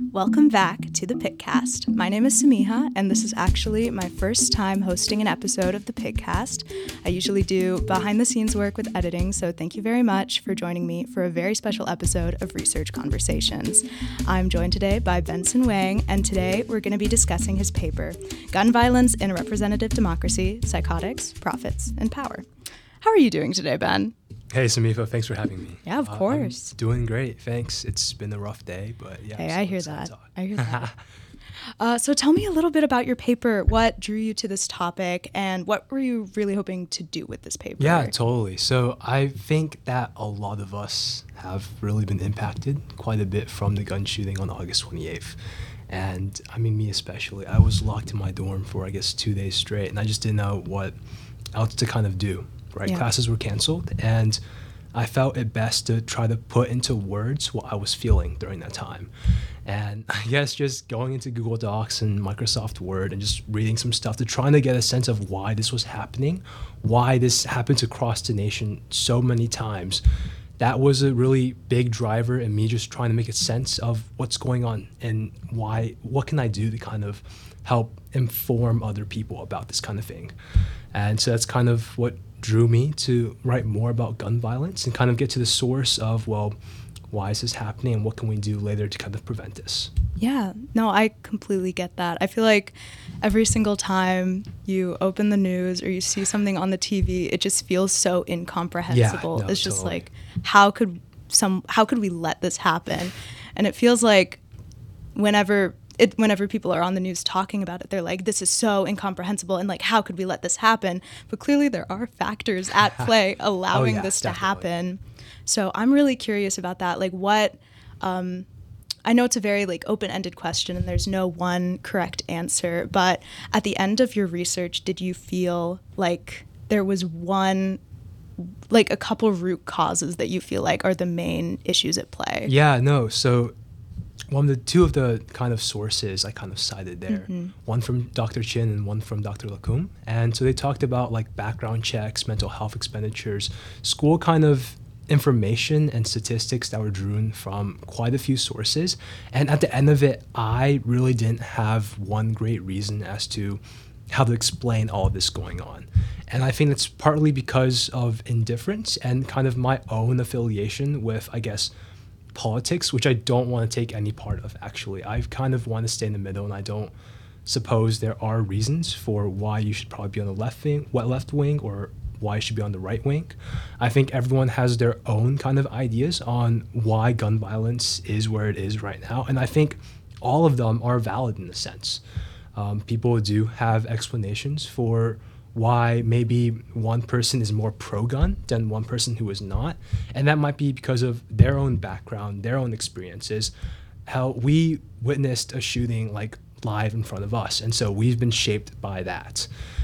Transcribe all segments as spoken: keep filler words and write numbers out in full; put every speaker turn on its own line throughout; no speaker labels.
Welcome back to the Pitcast. My name is Samiha, and this is actually my first time hosting an episode of the Pitcast. I usually do behind-the-scenes work with editing, so thank you very much for joining me for a very special episode of Research Conversations. I'm joined today by Benson Wang, and today we're going to be discussing his paper, Gun Violence in a Representative Democracy, Psychotics, Profits, and Power. How are you doing today, Ben?
Hey, Samifa, thanks for having me.
Yeah, of
uh,
course.
I'm doing great, thanks. It's been a rough day, but yeah.
Hey,
so
I hear
excited
that.
to talk.
I hear that. uh, so tell me a little bit about your paper. What drew you to this topic, and what were you really hoping to do with this paper?
Yeah, totally. So I think that a lot of us have really been impacted quite a bit from the gun shooting on August twenty-eighth. And I mean, me especially. I was locked in my dorm for, I guess, two days straight, and I just didn't know what else to kind of do, right?
Yeah.
Classes were canceled, and I felt it best to try to put into words what I was feeling during that time. And I guess just going into Google Docs and Microsoft Word and just reading some stuff to trying to get a sense of why this was happening, why this happens across the nation so many times. That was a really big driver in me just trying to make a sense of what's going on and why, what can I do to kind of help inform other people about this kind of thing. And so that's kind of what drew me to write more about gun violence and kind of get to the source of, well, why is this happening and what can we do later to kind of prevent this?
Yeah, no, I completely get that. I feel like every single time you open the news or you see something on the T V, it just feels so incomprehensible.
Yeah, no,
it's just
totally.
like, how could some, how could we let this happen? And it feels like whenever It, whenever people are on the news talking about it, they're like, this is so incomprehensible, and like, how could we let this happen? But clearly there are factors at play allowing
oh, yeah,
this
definitely.
to happen. So I'm really curious about that. Like what, um, I know it's a very like open-ended question and there's no one correct answer, but at the end of your research, did you feel like there was one, like a couple root causes that you feel like are the main issues at play?
Yeah, no. So one of the two of the kind of sources I kind of cited there,
Mm-hmm.
one from Doctor Chin and one from Doctor Lacombe. And so they talked about like background checks, mental health expenditures, school kind of information and statistics that were drawn from quite a few sources. And at the end of it, I really didn't have one great reason as to how to explain all of this going on. And I think it's partly because of indifference and kind of my own affiliation with, I guess, politics, which I don't want to take any part of, actually. I kind of want to stay in the middle, and I don't suppose there are reasons for why you should probably be on the left wing, what left wing, or why you should be on the right wing. I think everyone has their own kind of ideas on why gun violence is where it is right now, and I think all of them are valid in a sense. Um, people do have explanations for why maybe one person is more pro-gun than one person who is not. And that might be because of their own background, their own experiences, how we witnessed a shooting like live in front of us. And so we've been shaped by that.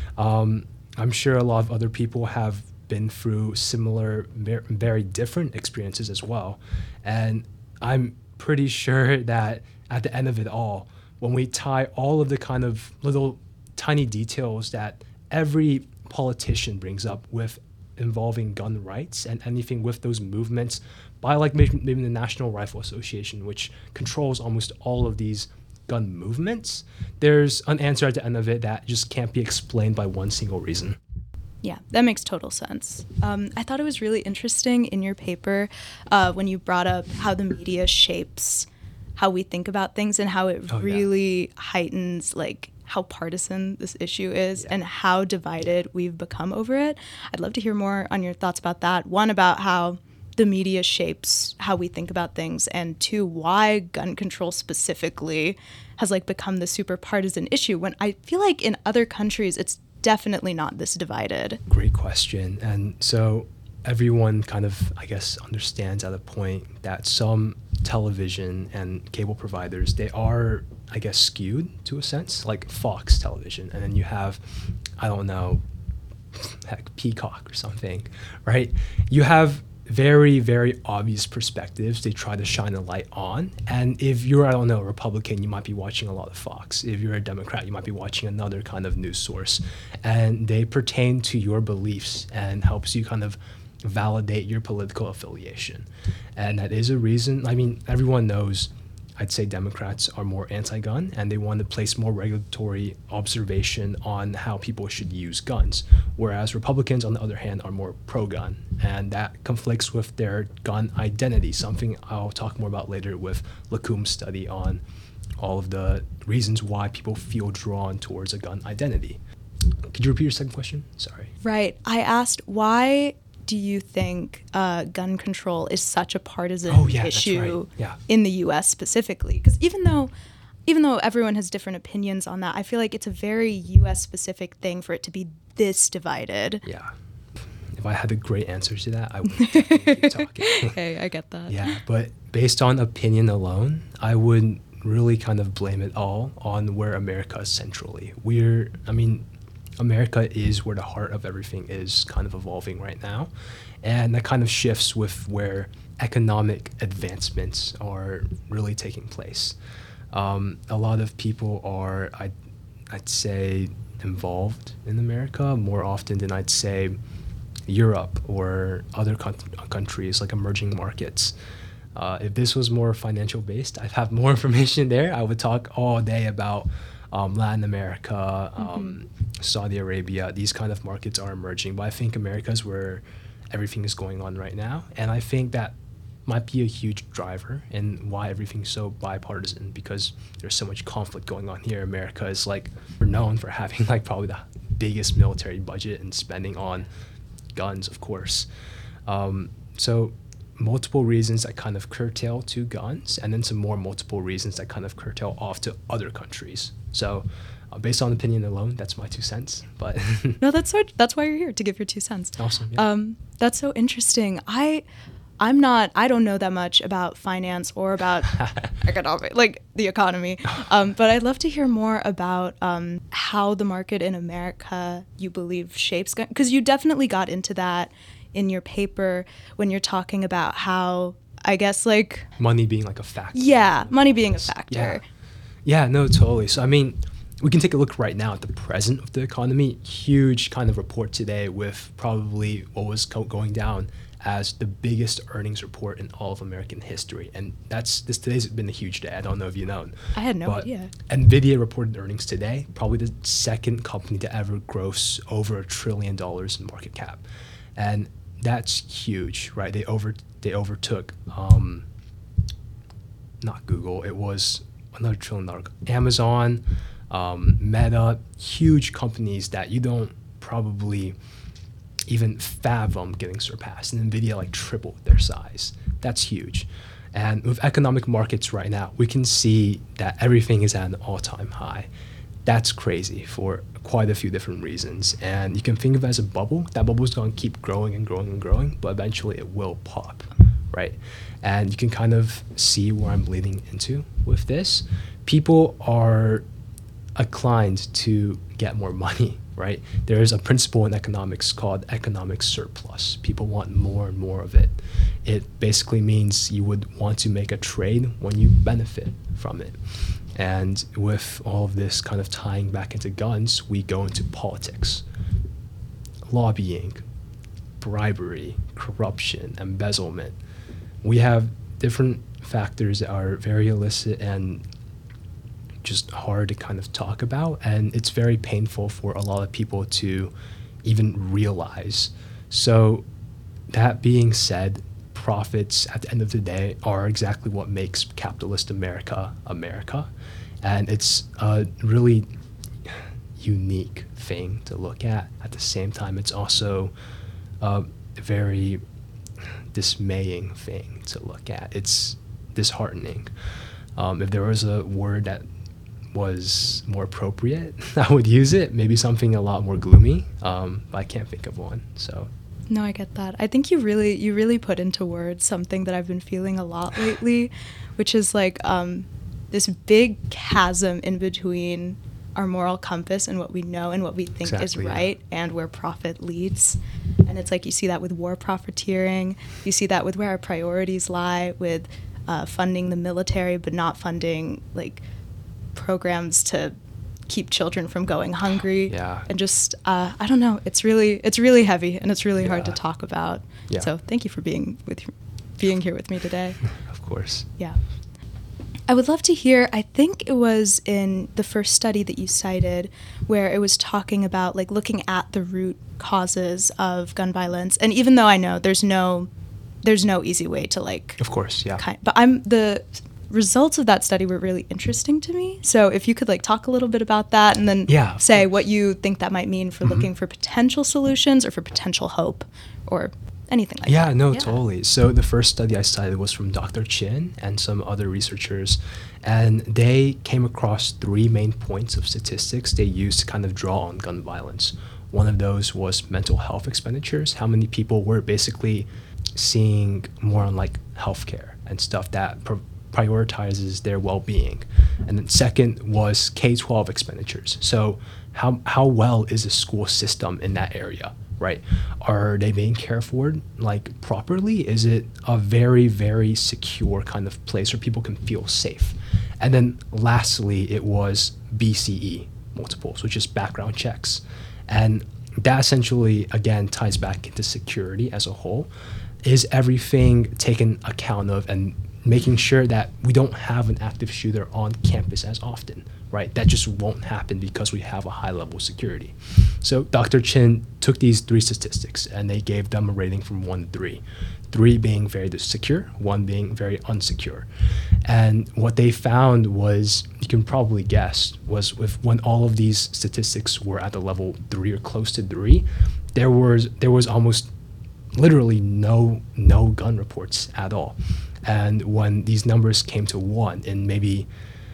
Um, I'm sure a lot of other people have been through similar, ver- very different experiences as well. And I'm pretty sure that at the end of it all, when we tie all of the kind of little tiny details that every politician brings up with involving gun rights and anything with those movements by like maybe, maybe the National Rifle Association, which controls almost all of these gun movements, there's an answer at the end of it that just can't be explained by one single reason.
Yeah, that makes total sense. Um, I thought it was really interesting in your paper uh, when you brought up how the media shapes how we think about things and how it
Oh, yeah.
really heightens like how partisan this issue is
Yeah.
and how divided we've become over it. I'd love to hear more on your thoughts about that. One, about how the media shapes how we think about things, and two, why gun control specifically has like become the super partisan issue when I feel like in other countries it's definitely not this divided.
Great question. And so everyone kind of, I guess, understands at a point that some television and cable providers, they are, I guess, skewed to a sense, like Fox television. And then you have, I don't know, heck, Peacock or something, right? You have very, very obvious perspectives they try to shine a light on. And if you're, I don't know, a Republican, you might be watching a lot of Fox. If you're a Democrat, you might be watching another kind of news source. And they pertain to your beliefs and helps you kind of validate your political affiliation. And that is a reason, I mean, everyone knows I'd say Democrats are more anti-gun, and they want to place more regulatory observation on how people should use guns, whereas Republicans, on the other hand, are more pro-gun, and that conflicts with their gun identity, something I'll talk more about later with Lacombe's study on all of the reasons why people feel drawn towards a gun identity. Could you repeat your second question? Sorry.
Right. I asked, why do you think uh, gun control is such a partisan
oh, yeah,
issue
right. yeah.
in the U S specifically? Because even though, even though everyone has different opinions on that, I feel like it's a very U S specific thing for it to be this divided.
Yeah. If I had a great answer to that, I would definitely keep talking.
Hey, I get that.
Yeah, but based on opinion alone, I would really kind of blame it all on where America is centrally. We're, I mean, America is where the heart of everything is kind of evolving right now. And that kind of shifts with where economic advancements are really taking place. Um, a lot of people are, I'd, I'd say, involved in America more often than I'd say Europe or other con- countries like emerging markets. Uh, if this was more financial based, I'd have more information there. I would talk all day about um, Latin America, um, mm-hmm. Saudi Arabia. These kind of markets are emerging, but I think America is where everything is going on right now. And I think that might be a huge driver in why everything's so bipartisan, because there's so much conflict going on here. America is like, we're known for having like probably the biggest military budget and spending on guns, of course. Um, so multiple reasons that kind of curtail to guns, and then some more multiple reasons that kind of curtail off to other countries. So uh, based on opinion alone, that's my two cents. But
no, that's what, that's why you're here, to give your two cents.
Awesome. Yeah.
Um, that's so interesting. I, I'm not, I don't know that much about finance or about economic, like the economy. Um, but I'd love to hear more about um, how the market in America, you believe, shapes gun, because you definitely got into that in your paper when you're talking about how, I guess, like
money being like a factor.
Yeah, money being a factor.
Yeah. yeah, no, totally. So, I mean, we can take a look right now at the present of the economy. Huge kind of report today with probably what was co- going down as the biggest earnings report in all of American history. And that's this today's been a huge day. I don't know if you know.
I had no
but
idea.
NVIDIA reported earnings today, probably the second company to ever gross over a trillion dollars in market cap. And that's huge, right? They over they overtook um, not Google. It was another trillion dollar Amazon, um, Meta, huge companies that you don't probably even fathom getting surpassed. And NVIDIA like tripled their size. That's huge. And with economic markets right now, we can see that everything is at an all-time high. That's crazy for quite a few different reasons. And you can think of it as a bubble. That bubble is going to keep growing and growing and growing, but eventually it will pop, right? And you can kind of see where I'm leading into with this. People are inclined to get more money, right? There is a principle in economics called economic surplus. People want more and more of it. It basically means you would want to make a trade when you benefit from it. And with all of this kind of tying back into guns, we go into politics, lobbying, bribery, corruption, embezzlement. We have different factors that are very illicit and just hard to kind of talk about, and it's very painful for a lot of people to even realize. So that being said, profits at the end of the day are exactly what makes capitalist America America, and it's a really unique thing to look at. At the same time, it's also a very dismaying thing to look at. It's disheartening. Um, if there was a word that was more appropriate, I would use it. Maybe something a lot more gloomy, um, but I can't think of one. So.
No, I get that. I think you really, you really put into words something that I've been feeling a lot lately, which is like um, this big chasm in between our moral compass and what we know and what we think
exactly,
is right, yeah. and where profit leads. And it's like you see that with war profiteering. You see that with where our priorities lie, with uh, funding the military but not funding like programs to keep children from going hungry.
Yeah.
And just uh, I don't know. It's really it's really heavy and it's really
yeah.
hard to talk about.
Yeah.
So thank you for being with being here with me today.
Of course.
Yeah. I would love to hear, I think it was in the first study that you cited where it was talking about like looking at the root causes of gun violence. And even though I know there's no there's no easy way to like
Of course, yeah.
Kind, but I'm the results of that study were really interesting to me. So if you could like talk a little bit about that and then
yeah,
say what you think that might mean for
mm-hmm.
looking for potential solutions or for potential hope or anything like
yeah,
that.
No,
yeah, no,
totally. So the first study I cited was from Doctor Chin and some other researchers, and they came across three main points of statistics they used to kind of draw on gun violence. One of those was mental health expenditures, how many people were basically seeing more on like healthcare and stuff that pro- prioritizes their well-being. And then second was K twelve expenditures. So how how well is the school system in that area? Right? Are they being cared for like properly? Is it a very, very secure kind of place where people can feel safe? And then lastly, it was B C E multiples, which is background checks. And that essentially, again, ties back into security as a whole. Is everything taken account of and making sure that we don't have an active shooter on campus as often, right? That just won't happen because we have a high level of security. So Doctor Chin took these three statistics and they gave them a rating from one to three. Three being very secure, one being very unsecure. And what they found was, you can probably guess, was with when all of these statistics were at the level three or close to three, there was there was almost literally no no gun reports at all. And when these numbers came to one in maybe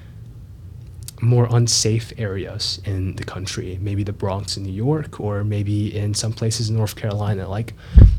more unsafe areas in the country, maybe the Bronx in New York, or maybe in some places in North Carolina, like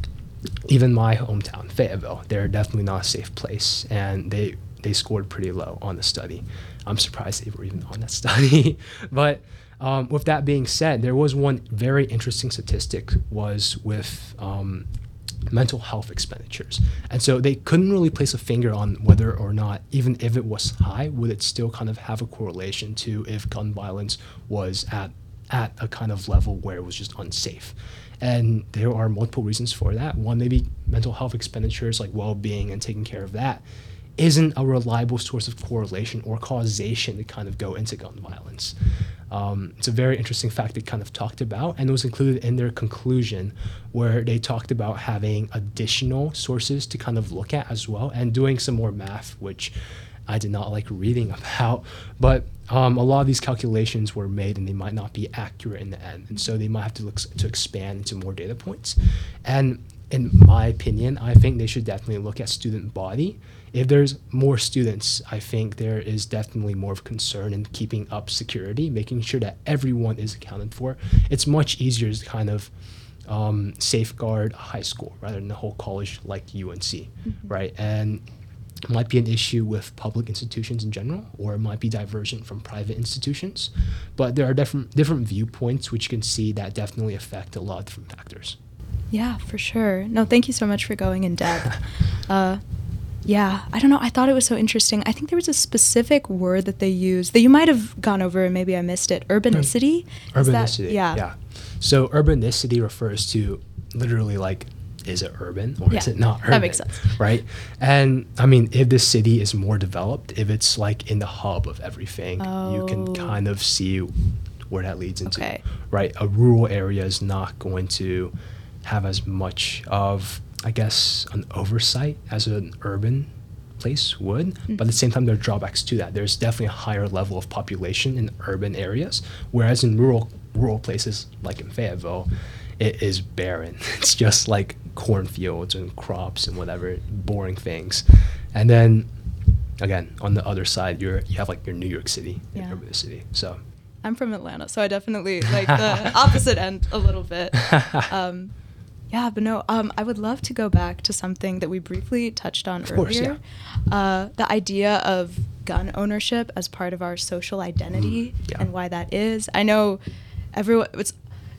even my hometown, Fayetteville, they're definitely not a safe place. And they, they scored pretty low on the study. I'm surprised they were even on that study. But um, with that being said, there was one very interesting statistic was with um, mental health expenditures. And so they couldn't really place a finger on whether or not, even if it was high, would it still kind of have a correlation to if gun violence was at at a kind of level where it was just unsafe. And there are multiple reasons for that. One, maybe mental health expenditures like well-being and taking care of that isn't a reliable source of correlation or causation to kind of go into gun violence. Um, it's a very interesting fact they kind of talked about, and it was included in their conclusion where they talked about having additional sources to kind of look at as well and doing some more math, which I did not like reading about. But um, a lot of these calculations were made and they might not be accurate in the end. And so they might have to look to expand into more data points. And in my opinion, I think they should definitely look at student body. If there's more students, I think there is definitely more of concern in keeping up security, making sure that everyone is accounted for. It's much easier to kind of um, safeguard a high school rather than a whole college like U N C, mm-hmm. right? And it might be an issue with public institutions in general, or it might be divergent from private institutions. But there are different different viewpoints which you can see that definitely affect a lot of different factors.
Yeah, for sure. No, thank you so much for going in depth. uh, yeah, I don't know. I thought it was so interesting. I think there was a specific word that they used that you might have gone over and maybe I missed it. Urbanicity?
Urbanicity, that,
yeah.
yeah. So urbanicity refers to literally like, is it urban or
yeah,
is it not urban?
That makes sense.
Right? And I mean, if the city is more developed, if it's like in the hub of everything,
oh.
you can kind of see where that leads into.
Okay.
Right? A rural area is not going to have as much of, I guess, an oversight as an urban place would. Mm-hmm. But at the same time, there are drawbacks to that. There's definitely a higher level of population in urban areas, whereas in rural rural places like in Fayetteville, it is barren. It's just like cornfields and crops and whatever, boring things. And then, again, on the other side, you're you have like your New York City,
yeah.
your urban city. So
I'm from Atlanta, so I definitely like the opposite end a little bit. Um, yeah, but no, um, I would love to go back to something that we briefly touched on
of
earlier.
Course, yeah.
uh, the idea of gun ownership as part of our social identity
mm, yeah.
and why that is. I know everyone, it's,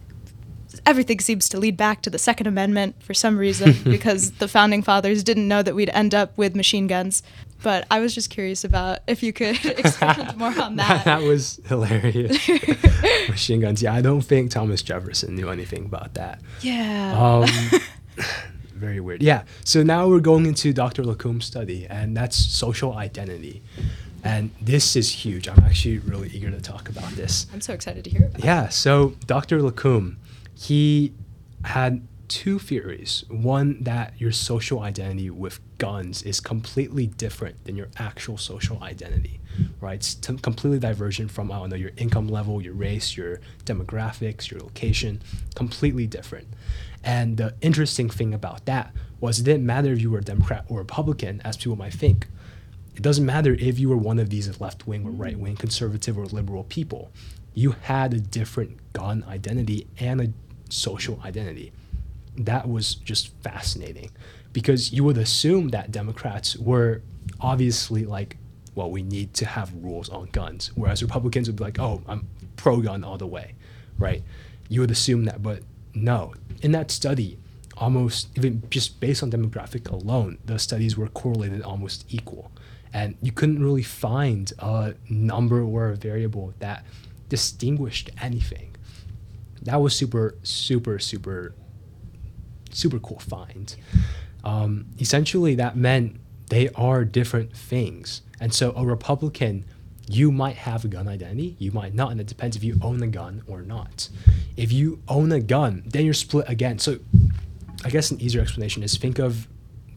everything seems to lead back to the Second Amendment for some reason because the founding fathers didn't know that we'd end up with machine guns. But I was just curious about if you could expand more on that.
That was hilarious. Machine guns. Yeah, I don't think Thomas Jefferson knew anything about that.
Yeah.
Um, very weird. Yeah. So now we're going into Doctor Lacombe's study, and that's social identity. And this is huge. I'm actually really eager to talk about this.
I'm so excited to hear about it.
Yeah, so Doctor Lacombe, he had two theories. One, that your social identity with guns is completely different than your actual social identity, right? It's t- completely divergent from, I don't know, your income level, your race, your demographics, your location, completely different. And the interesting thing about that was it didn't matter if you were a Democrat or Republican, as people might think. It doesn't matter if you were one of these left-wing or right-wing, conservative or liberal people. You had a different gun identity and a social identity. That was just fascinating because you would assume that Democrats were obviously like, well, we need to have rules on guns, whereas Republicans would be like, oh, I'm pro-gun all the way, right? You would assume that, but no. In that study, almost even just based on demographic alone, the studies were correlated almost equal. And you couldn't really find a number or a variable that distinguished anything. That was super, super, super, super cool find. Um, essentially, that meant they are different things. And so a Republican, you might have a gun identity, you might not, and it depends if you own a gun or not. If you own a gun, then you're split again. So I guess an easier explanation is think of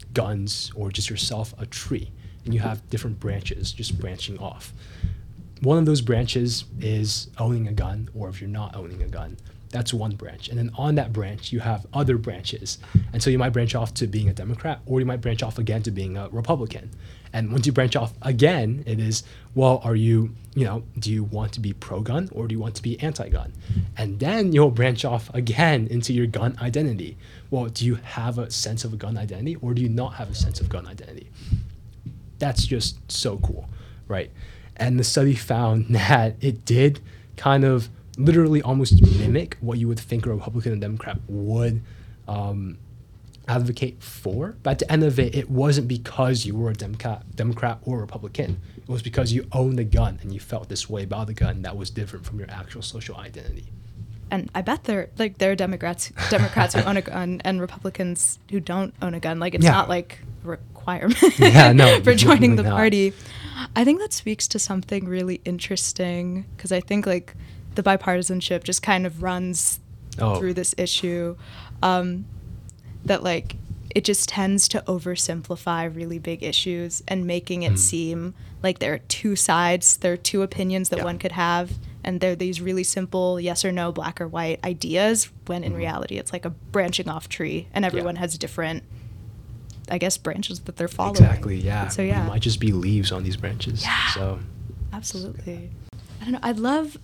guns or just yourself a tree. And you have different branches just branching off. One of those branches is owning a gun, or if you're not owning a gun, that's one branch. And then on that branch, you have other branches. And so you might branch off to being a Democrat, or you might branch off again to being a Republican. And once you branch off again, it is, well, are you, you know, do you want to be pro-gun or do you want to be anti-gun? And then you'll branch off again into your gun identity. Well, do you have a sense of a gun identity or do you not have a sense of gun identity? That's just so cool, right? And the study found that it did kind of literally almost mimic what you would think a Republican and Democrat would um, advocate for. But at the end of it, it wasn't because you were a Democrat, Democrat or Republican. It was because you owned a gun and you felt this way about the gun that was different from your actual social identity.
And I bet there like there are Democrats Democrats who own a gun and Republicans who don't own a gun. Like it's
Yeah.
not like a requirement
Yeah, no,
for joining the
definitely not.
party. I think that speaks to something really interesting because I think like the bipartisanship just kind of runs
Oh.
through this issue. Um, that like it just tends to oversimplify really big issues and making it
Mm.
seem like there are two sides, there are two opinions that
Yeah.
one could have, and they're these really simple yes or no, black or white ideas, when in
Mhm.
reality it's like a branching off tree and everyone
Yeah.
has different, I guess, branches that they're following.
Exactly, yeah.
So yeah.
It might just be leaves on these branches.
Yeah.
So
Absolutely. I don't know. I'd love,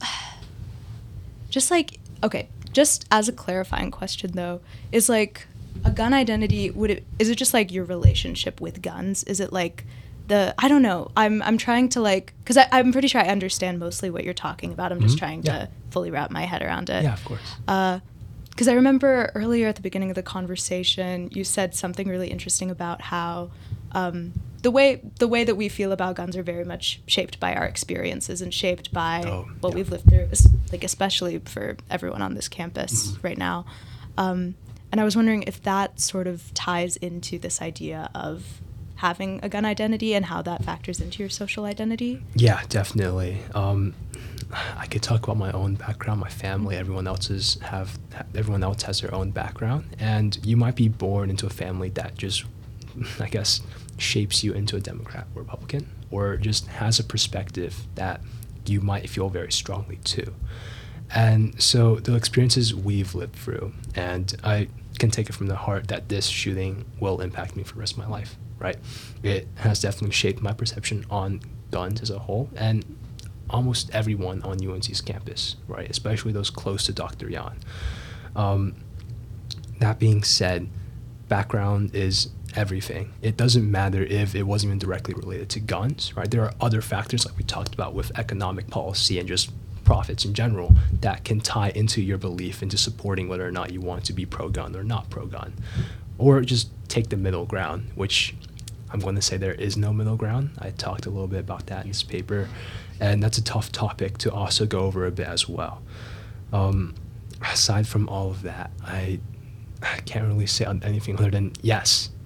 just like, okay, just as a clarifying question though, is like a gun identity, would it, is it just like your relationship with guns? Is it like the, I don't know, I'm I'm trying to like, because I'm pretty sure I understand mostly what you're talking about. I'm just
Mhm.
trying
Yeah.
to fully wrap my head around it.
yeah, of course.
Because I remember earlier at the beginning of the conversation, you said something really interesting about how um, the way the way that we feel about guns are very much shaped by our experiences and shaped by
Oh,
what
yeah.
we've lived through, es- like especially for everyone on this campus
Mhm.
right now. Um, and I was wondering if that sort of ties into this idea of having a gun identity and how that factors into your social identity.
Yeah, definitely. Um, I could talk about my own background, my family. Everyone else's have. Everyone else has their own background, and you might be born into a family that just, I guess, shapes you into a Democrat or Republican, or just has a perspective that you might feel very strongly to. And so the experiences we've lived through, and I can take it from the heart that this shooting will impact me for the rest of my life, right? It has definitely shaped my perception on guns as a whole, and almost everyone on U N C's campus, right? Especially those close to Doctor Yan. Um, that being said, background is everything. It doesn't matter if it wasn't even directly related to guns, right? There are other factors like we talked about with economic policy and just profits in general that can tie into your belief into supporting whether or not you want to be pro-gun or not pro-gun. Or just take the middle ground, which I'm going to say there is no middle ground. I talked a little bit about that in this paper, and that's a tough topic to also go over a bit as well. Um, aside from all of that, I, I can't really say on anything other than yes,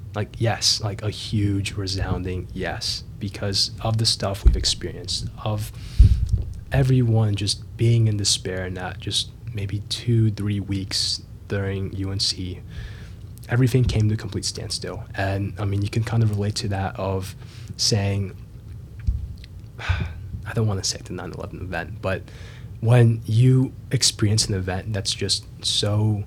Like, yes, like a huge resounding yes, because of the stuff we've experienced, of everyone just being in despair in that just maybe two, three weeks during U N C. Everything came to a complete standstill. And I mean, you can kind of relate to that of saying, I don't want to say the nine eleven event, but when you experience an event that's just so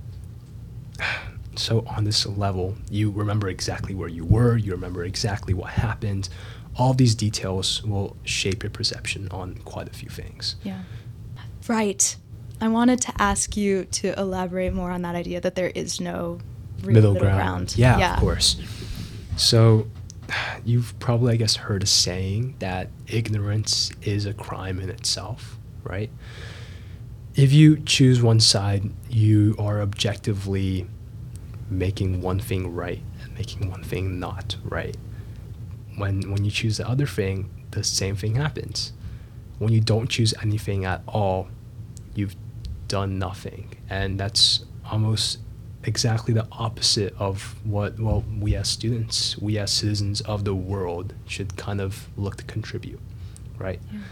so on this level, you remember exactly where you were, you remember exactly what happened. All these details will shape your perception on quite a few things.
Yeah. Right. I wanted to ask you to elaborate more on that idea that there is no real
Middle,
middle
ground.
ground.
Yeah,
Yeah.
of course. So you've probably, I guess, heard a saying that ignorance is a crime in itself, right? If you choose one side, you are objectively making one thing right and making one thing not right. When when you choose the other thing, the same thing happens. When you don't choose anything at all, you've done nothing. And that's almost exactly the opposite of what, well, we as students, we as citizens of the world should kind of look to contribute, right?
Yeah.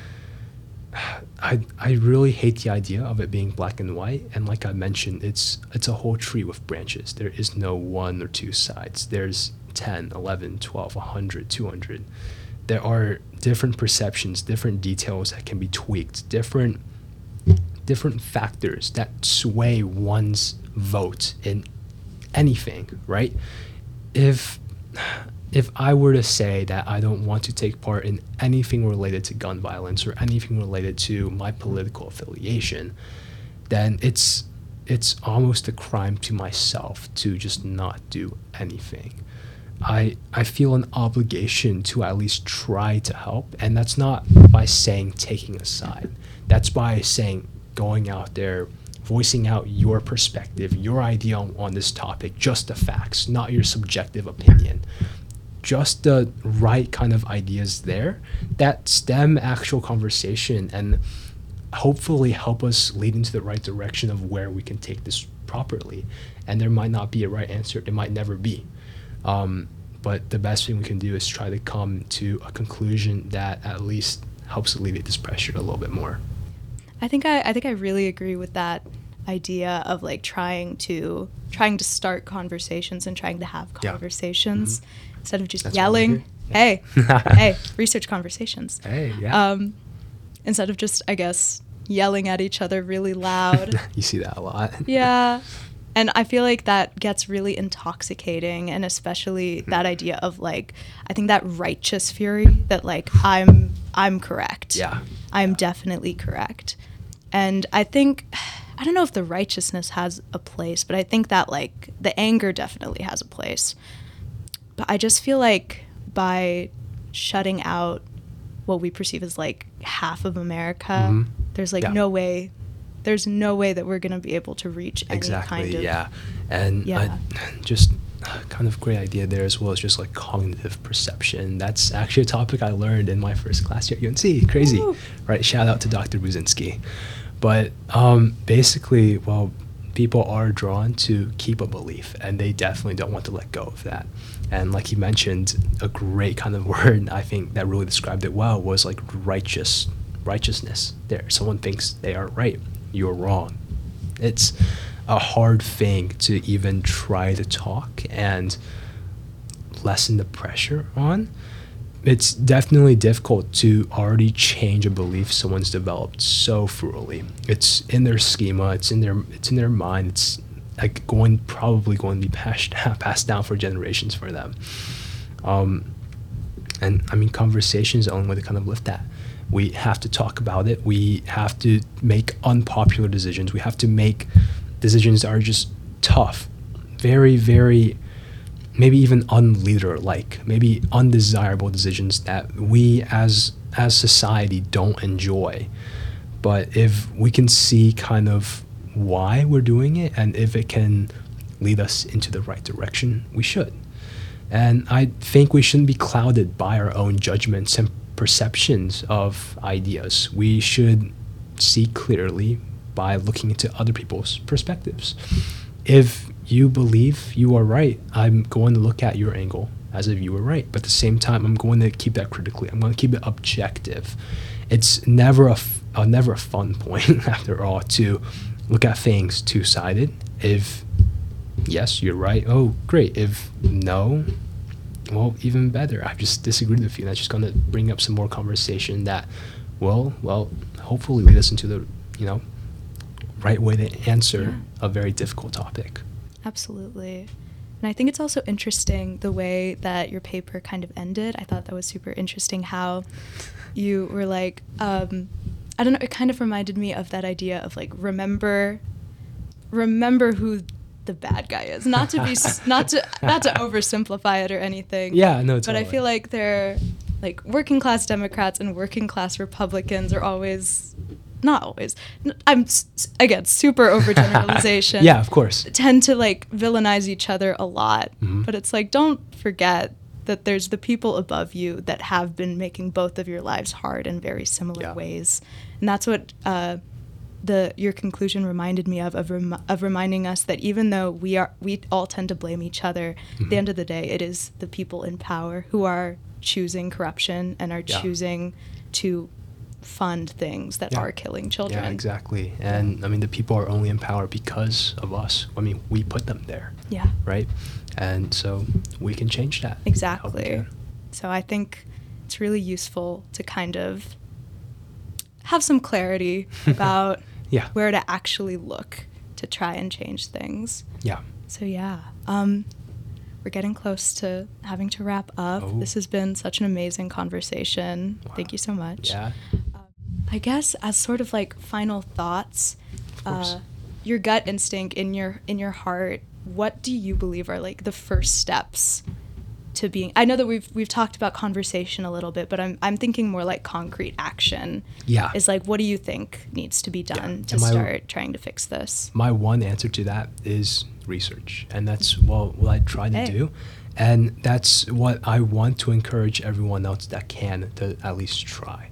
I I really hate the idea of it being black and white, and like I mentioned, it's it's a whole tree with branches. There is no one or two sides. There's ten, eleven, twelve, one hundred, two hundred. There are different perceptions, different details that can be tweaked, different different factors that sway one's vote in anything, right? If if I were to say that I don't want to take part in anything related to gun violence or anything related to my political affiliation, then it's it's almost a crime to myself to just not do anything. I I feel an obligation to at least try to help, and that's not by saying taking a side. That's by saying going out there, voicing out your perspective, your idea on, on this topic, just the facts, not your subjective opinion. Just the right kind of ideas there that stem actual conversation and hopefully help us lead into the right direction of where we can take this properly. And there might not be a right answer. There might never be. Um, but the best thing we can do is try to come to a conclusion that at least helps alleviate this pressure a little bit more.
I think I, I think I really agree with that idea of like trying to trying to start conversations and trying to have conversations.
Yeah. Mm-hmm.
Instead of just
That's
yelling, hey, hey, research conversations.
Hey, yeah.
Um, instead of just, I guess, yelling at each other really loud.
You see that a lot.
Yeah. And I feel like that gets really intoxicating, and especially
Mm-hmm.
that idea of like, I think that righteous fury that like, I'm, I'm correct.
Yeah.
I'm
Yeah.
definitely correct. And I think, I don't know if the righteousness has a place, but I think that like the anger definitely has a place. But I just feel like by shutting out what we perceive as like half of America,
Mhm.
there's like
Yeah.
no way, there's no way that we're going to be able to reach any
Exactly,
kind of...
yeah. And
Yeah.
I, just kind of great idea there as well as just like cognitive perception. That's actually a topic I learned in my first class here at U N C. Crazy,
Woo.
right? Shout out to Doctor Buzinski. But um, basically, well, people are drawn to keep a belief, and they definitely don't want to let go of that. And like you mentioned, a great kind of word I think that really described it well was like righteous, righteousness. There, someone thinks they are right, you're wrong. It's a hard thing to even try to talk and lessen the pressure on. It's definitely difficult to already change a belief someone's developed so thoroughly. It's in their schema, it's in their it's in their mind, it's like going probably going to be passed passed down for generations for them. Um, and I mean, conversation is the only way to kind of lift that. We have to talk about it. We have to make unpopular decisions. We have to make decisions that are just tough, very, very, maybe even unleader-like, maybe undesirable decisions that we as as society don't enjoy. But if we can see kind of why we're doing it, and if it can lead us into the right direction, we should. And I think we shouldn't be clouded by our own judgments and perceptions of ideas. We should see clearly by looking into other people's perspectives. If you believe you are right, I'm going to look at your angle as if you were right. But at the same time, I'm going to keep that critically. I'm going to keep it objective. It's never a, f- uh, never a fun point, after all, to look at things two-sided. If yes, you're right, oh, great. If no, well, even better. I've just disagreed with you. And that's just going to bring up some more conversation that will, well, hopefully lead us into the, you know, right way to answer yeah. a very difficult topic.
Absolutely. And I think it's also interesting the way that your paper kind of ended. I thought that was super interesting how you were like, um, I don't know, it kind of reminded me of that idea of like, remember, remember who the bad guy is. Not to be, not to, not to oversimplify it or anything.
Yeah, no, totally.
But I feel like they're like working class Democrats and working class Republicans are always, not always, I'm, again, super overgeneralization.
Yeah, of course.
Tend to like villainize each other a lot.
Mm-hmm.
But it's like, don't forget that there's the people above you that have been making both of your lives hard in very similar
yeah.
ways. And that's what uh, the your conclusion reminded me of, of, rem- of reminding us that even though we are we all tend to blame each other, mm-hmm. at the end of the day, it is the people in power who are choosing corruption and are
yeah.
choosing to fund things that
yeah.
are killing children.
Yeah, exactly. And I mean, the people are only in power because of us. I mean, we put them there.
Yeah.
Right? And so we can change that.
Exactly. So I think it's really useful to kind of have some clarity about
yeah.
where to actually look to try and change things.
Yeah.
So yeah, um, we're getting close to having to wrap up.
Oh.
This has been such an amazing conversation. Wow. Thank you so much.
Yeah.
Um, I guess as sort of like final thoughts, uh, your gut instinct in your in your heart, what do you believe are like the first steps to being, I know that we've we've talked about conversation a little bit, but I'm I'm thinking more like concrete action.
Yeah.
Is like, what do you think needs to be done
yeah.
to my, start trying to fix this?
My one answer to that is research. And that's well, what I try to hey. do. And that's what I want to encourage everyone else that can to at least try.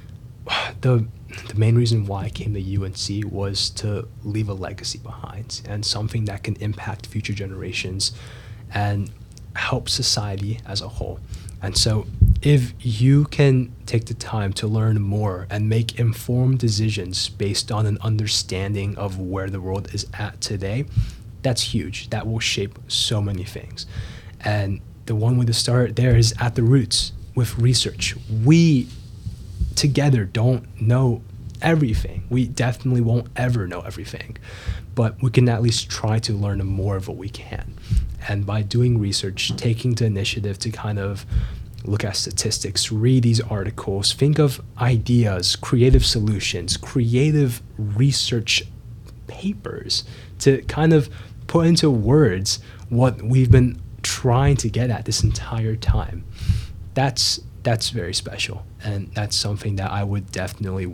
The the main reason why I came to U N C was to leave a legacy behind and something that can impact future generations and help society as a whole. And so if you can take the time to learn more and make informed decisions based on an understanding of where the world is at today, that's huge. That will shape so many things. And the one way to start there is at the roots with research. We together don't know everything. We definitely won't ever know everything, but we can at least try to learn more of what we can. And by doing research, taking the initiative to kind of look at statistics, read these articles, think of ideas, creative solutions, creative research papers to kind of put into words what we've been trying to get at this entire time. That's that's very special, and that's something that I would definitely